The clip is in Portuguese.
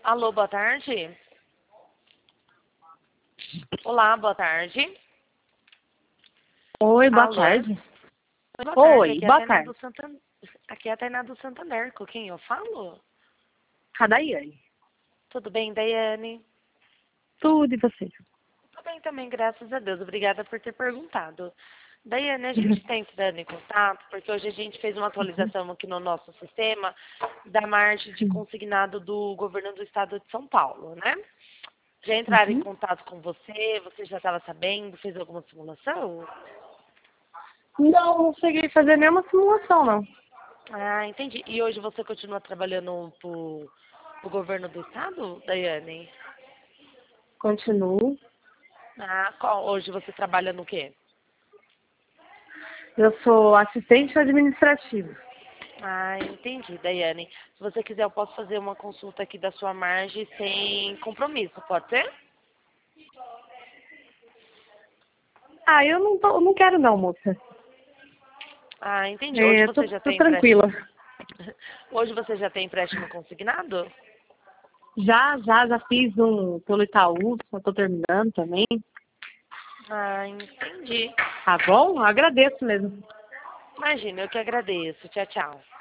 Alô, boa tarde. Olá, boa tarde. Oi, boa Alô. tarde. Oi, boa tarde. Oi, Aqui é a boa Tainá tarde. do Santander. Aqui é a Tainá do Santander. Com quem eu falo? Cadaiane. Tudo bem, Daiane? Tudo e você? Tudo bem também, graças a Deus. Obrigada por ter perguntado. Daiane, a gente está entrando em contato porque hoje a gente fez uma atualização aqui no nosso sistema da margem de consignado do governo do estado de São Paulo, né? Já entraram em Uhum. contato com você? Você já estava sabendo? Fez alguma simulação? Não cheguei a fazer nenhuma simulação, não. Ah, entendi. E hoje você continua trabalhando pro governo do estado, Daiane? Continuo. Hoje você trabalha no quê? Eu sou assistente administrativo. Ah, entendi, Daiane. Se você quiser, eu posso fazer uma consulta aqui da sua margem sem compromisso, pode ser? Ah, eu não quero não, moça. Ah, entendi. Hoje você já Tô tem tranquila. empréstimo. Hoje você já tem empréstimo consignado? Já fiz um pelo Itaú, só tô terminando também. Ah, entendi. Tá bom? Agradeço mesmo. Imagina, eu que agradeço. Tchau, tchau.